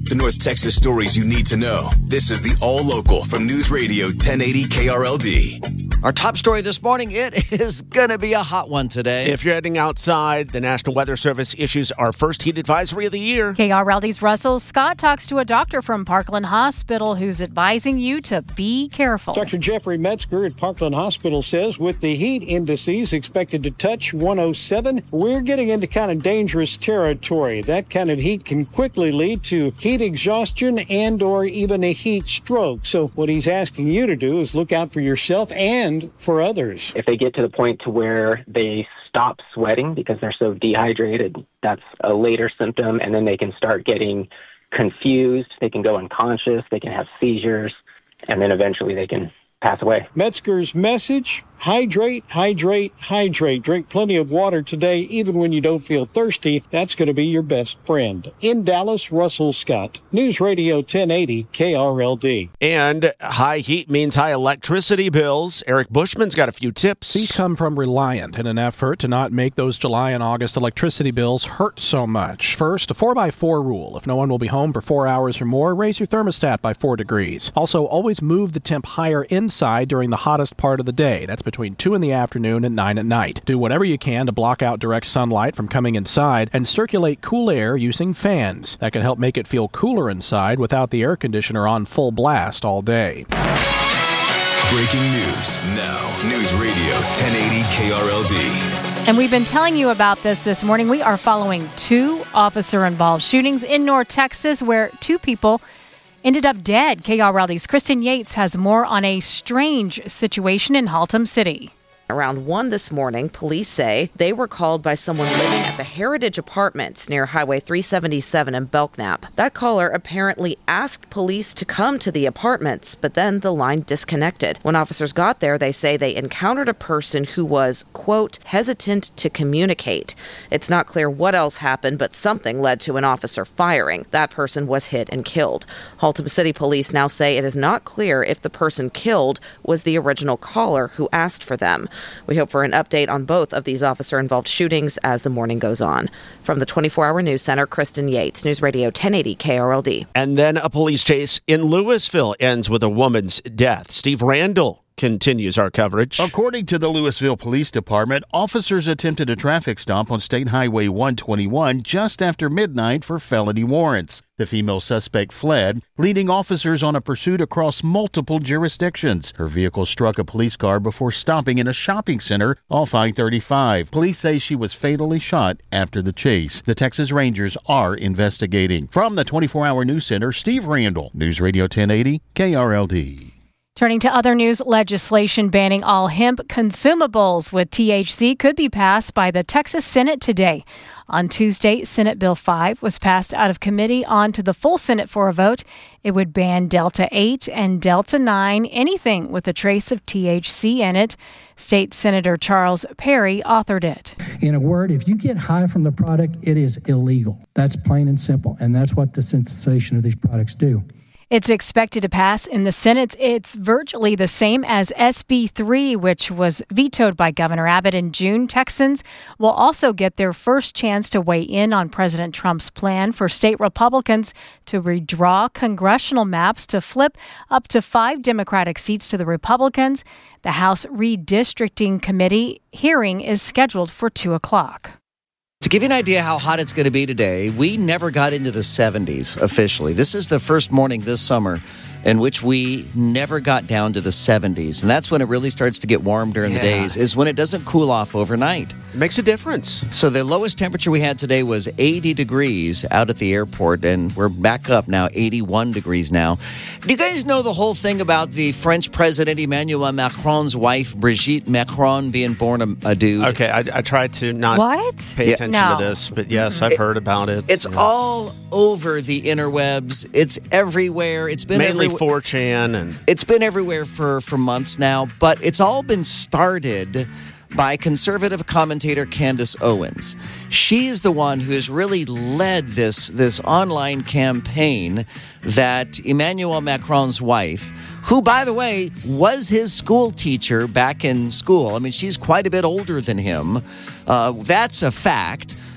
The North Texas stories you need to know. This is the All Local from News Radio 1080 KRLD. Our top story this morning, it is going to be a hot one today. If you're heading outside, the National Weather Service issues our first heat advisory of the year. KRLD's Russell Scott talks to a doctor from Parkland Hospital who's advising you to be careful. Dr. Jeffrey Metzger at Parkland Hospital says with the heat indices expected to touch 107, we're getting into kind of dangerous territory. That kind of heat can quickly lead to heat exhaustion and or even a heat stroke. So what he's asking you to do is look out for yourself and for others. If they get to the point to where they stop sweating because they're so dehydrated, that's a later symptom, and then they can start getting confused, they can go unconscious, they can have seizures, and then eventually they can pass away. Metzger's message: hydrate, hydrate, hydrate. Drink plenty of water today, even when you don't feel thirsty. That's going to be your best friend. In Dallas, Russell Scott, News Radio 1080 KRLD. And high heat means high electricity bills. Eric Bushman's got a few tips. These come from Reliant in an effort to not make those July and August electricity bills hurt so much. First, a 4x4 rule. If no one will be home for 4 hours or more, raise your thermostat by 4 degrees. Also, always move the temp higher inside during the hottest part of the day. That's between 2 in the afternoon and 9 at night. Do whatever you can to block out direct sunlight from coming inside and circulate cool air using fans. That can help make it feel cooler inside without the air conditioner on full blast all day. Breaking news now. News Radio 1080 KRLD. And we've been telling you about this morning. We are following 2 officer-involved shootings in North Texas where 2 people ended up dead. KRLD's Kristen Yates has more on a strange situation in Haltom City. Around 1 this morning, police say they were called by someone living at the Heritage Apartments near Highway 377 in Belknap. That caller apparently asked police to come to the apartments, but then the line disconnected. When officers got there, they say they encountered a person who was, quote, hesitant to communicate. It's not clear what else happened, but something led to an officer firing. That person was hit and killed. Haltom City police now say it is not clear if the person killed was the original caller who asked for them. We hope for an update on both of these officer-involved shootings as the morning goes on. From the 24-Hour News Center, Kristen Yates, News Radio 1080 KRLD. And then a police chase in Louisville ends with a woman's death. Steve Randall continues our coverage. According to the Louisville Police Department, officers attempted a traffic stop on State Highway 121 just after midnight for felony warrants. The female suspect fled, leading officers on a pursuit across multiple jurisdictions. Her vehicle struck a police car before stopping in a shopping center off I-35. Police say she was fatally shot after the chase. The Texas Rangers are investigating. From the 24-Hour News Center, Steve Randall, News Radio 1080 KRLD. Turning to other news, legislation banning all hemp consumables with THC could be passed by the Texas Senate today. On Tuesday, Senate Bill 5 was passed out of committee on to the full Senate for a vote. It would ban Delta 8 and Delta 9, anything with a trace of THC in it. State Senator Charles Perry authored it. In a word, if you get high from the product, it is illegal. That's plain and simple, and that's what the sensitization of these products do. It's expected to pass in the Senate. It's virtually the same as SB 3, which was vetoed by Governor Abbott in June. Texans will also get their first chance to weigh in on President Trump's plan for state Republicans to redraw congressional maps to flip up to 5 Democratic seats to the Republicans. The House Redistricting Committee hearing is scheduled for 2 o'clock. To give you an idea how hot it's going to be today, we never got into the 70s officially. This is the first morning this summer in which we never got down to the 70s. And that's when it really starts to get warm during the days, is when it doesn't cool off overnight. It makes a difference. So the lowest temperature we had today was 80 degrees out at the airport, and we're back up now, 81 degrees now. Do you guys know the whole thing about the French President Emmanuel Macron's wife, Brigitte Macron, being born a dude? Okay, I tried to not pay attention to this, but yes, I've heard about it. It's all over the interwebs. It's everywhere. It's been mainly 4chan, and it's been everywhere for months now. But it's all been started by conservative commentator Candace Owens. She is the one who has really led this online campaign that Emmanuel Macron's wife, who, by the way, was his school teacher back in school. I mean, she's quite a bit older than him. That's a fact.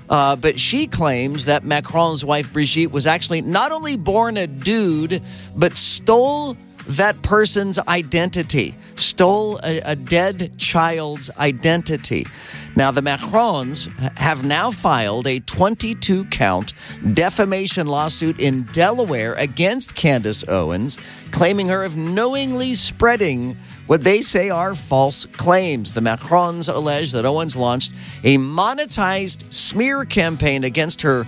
But she claims that Macron's wife, Brigitte, was actually not only born a dude, but stole that person's identity, stole a dead child's identity. Now, the Macrons have now filed a 22-count defamation lawsuit in Delaware against Candace Owens, claiming her of knowingly spreading what they say are false claims. The Macrons allege that Owens launched a monetized smear campaign against her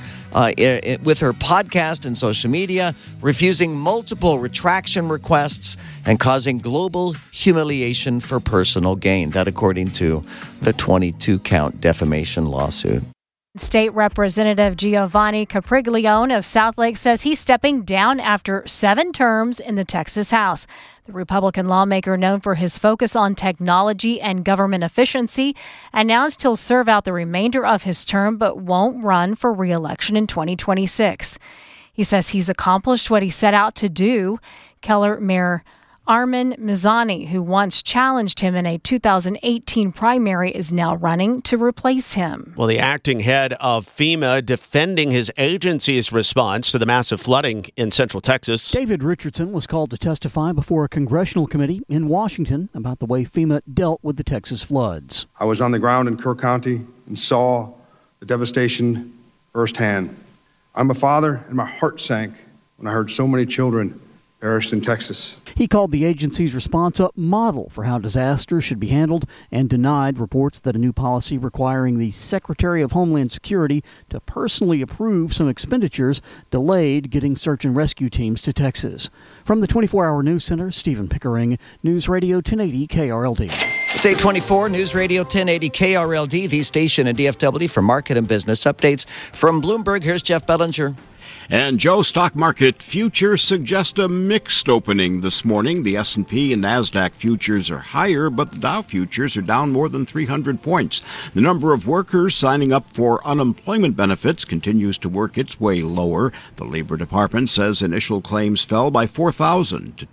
with her podcast and social media, refusing multiple retraction requests and causing global humiliation for personal gain. That according to the 22-count defamation lawsuit. State Representative Giovanni Capriglione of Southlake says he's stepping down after 7 terms in the Texas House. The Republican lawmaker, known for his focus on technology and government efficiency, announced he'll serve out the remainder of his term but won't run for re-election in 2026. He says he's accomplished what he set out to do. Keller Mayor Armin Mizani, who once challenged him in a 2018 primary, is now running to replace him. Well, the acting head of FEMA defending his agency's response to the massive flooding in Central Texas. David Richardson was called to testify before a congressional committee in Washington about the way FEMA dealt with the Texas floods. I was on the ground in Kerr County and saw the devastation firsthand. I'm a father, and my heart sank when I heard so many children perished in Texas. He called the agency's response a model for how disasters should be handled and denied reports that a new policy requiring the Secretary of Homeland Security to personally approve some expenditures delayed getting search and rescue teams to Texas. From the 24-Hour News Center, Stephen Pickering, News Radio 1080 KRLD. It's 824 News Radio 1080 KRLD, the station in DFW for market and business updates. From Bloomberg, here's Jeff Bellinger. And Joe, stock market futures suggest a mixed opening this morning. The S&P and NASDAQ futures are higher, but the Dow futures are down more than 300 points. The number of workers signing up for unemployment benefits continues to work its way lower. The Labor Department says initial claims fell by 4,000 to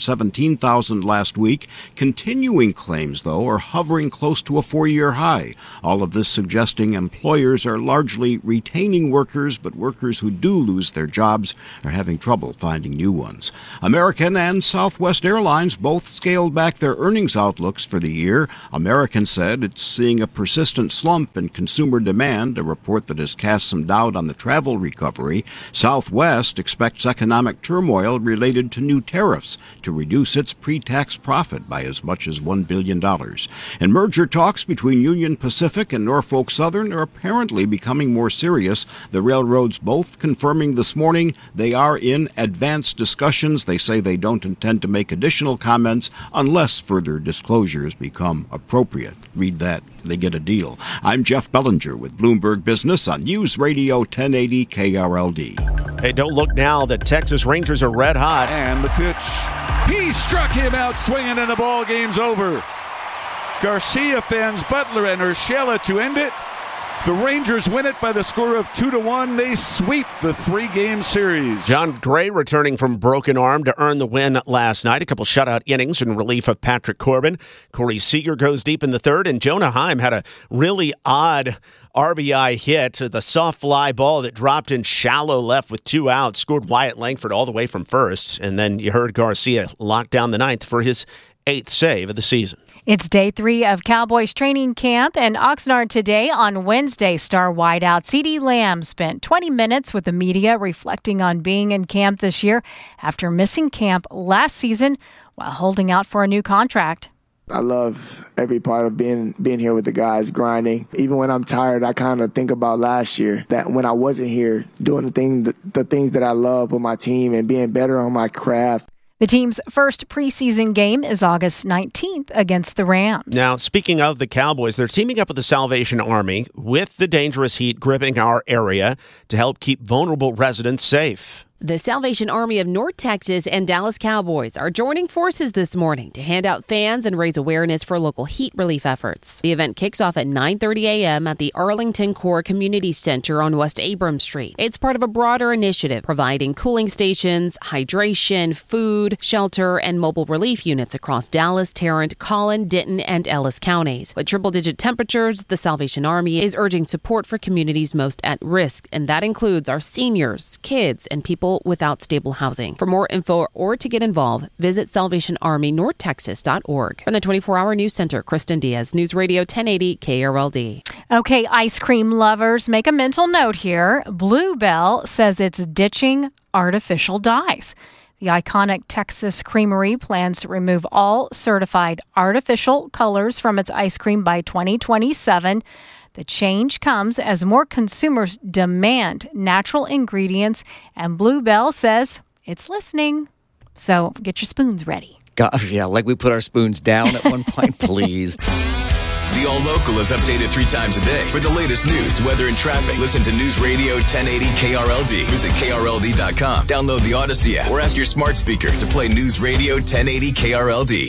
217,000 last week. Continuing claims, though, are hovering close to a 4-year high. All of this suggesting employers are largely retaining workers, but workers who do lose their jobs are having trouble finding new ones. American and Southwest Airlines both scaled back their earnings outlooks for the year. American said it's seeing a persistent slump in consumer demand, a report that has cast some doubt on the travel recovery. Southwest expects economic turmoil related to new tariffs to reduce its pre-tax profit by as much as $1 billion. And merger talks between Union Pacific and Norfolk Southern are apparently becoming more serious. The railroads both confirming this morning they are in advanced discussions. They say they don't intend to make additional comments unless further disclosures become appropriate. Read that. They get a deal. I'm Jeff Bellinger with Bloomberg Business on News Radio 1080 KRLD. Hey, don't look now. The Texas Rangers are red hot. And the pitch. He struck him out swinging and the ball game's over. Garcia fans Butler and Urshela to end it. The Rangers win it by the score of 2-1. They sweep the 3-game series. John Gray returning from broken arm to earn the win last night. A couple shutout innings in relief of Patrick Corbin. Corey Seager goes deep in the third, and Jonah Heim had a really odd RBI hit. The soft fly ball that dropped in shallow left with 2 outs scored Wyatt Langford all the way from first. And then you heard Garcia lock down the ninth for his 8th save of the season. It's day 3 of Cowboys training camp, and Oxnard today. On Wednesday, star wideout CeeDee Lamb spent 20 minutes with the media reflecting on being in camp this year after missing camp last season while holding out for a new contract. I love every part of being here with the guys, grinding. Even when I'm tired, I kind of think about last year, that when I wasn't here, doing the things that I love with my team and being better on my craft. The team's first preseason game is August 19th against the Rams. Now, speaking of the Cowboys, they're teaming up with the Salvation Army with the dangerous heat gripping our area to help keep vulnerable residents safe. The Salvation Army of North Texas and Dallas Cowboys are joining forces this morning to hand out fans and raise awareness for local heat relief efforts. The event kicks off at 9:30 a.m. at the Arlington Core Community Center on West Abrams Street. It's part of a broader initiative providing cooling stations, hydration, food, shelter, and mobile relief units across Dallas, Tarrant, Collin, Denton, and Ellis counties. With triple-digit temperatures, the Salvation Army is urging support for communities most at risk, and that includes our seniors, kids, and people without stable housing. For more info or to get involved, visit salvationarmynorthtexas.org. From the 24-hour News Center, Kristen Diaz, News Radio 1080 KRLD. Okay, ice cream lovers, make a mental note here. Bluebell says it's ditching artificial dyes. The iconic Texas Creamery plans to remove all certified artificial colors from its ice cream by 2027. The change comes as more consumers demand natural ingredients, and Bluebell says it's listening. So get your spoons ready. God, yeah, like we put our spoons down at one point, please. The All Local is updated 3 times a day. For the latest news, weather, and traffic, listen to News Radio 1080 KRLD. Visit KRLD.com. Download the Odyssey app or ask your smart speaker to play News Radio 1080 KRLD.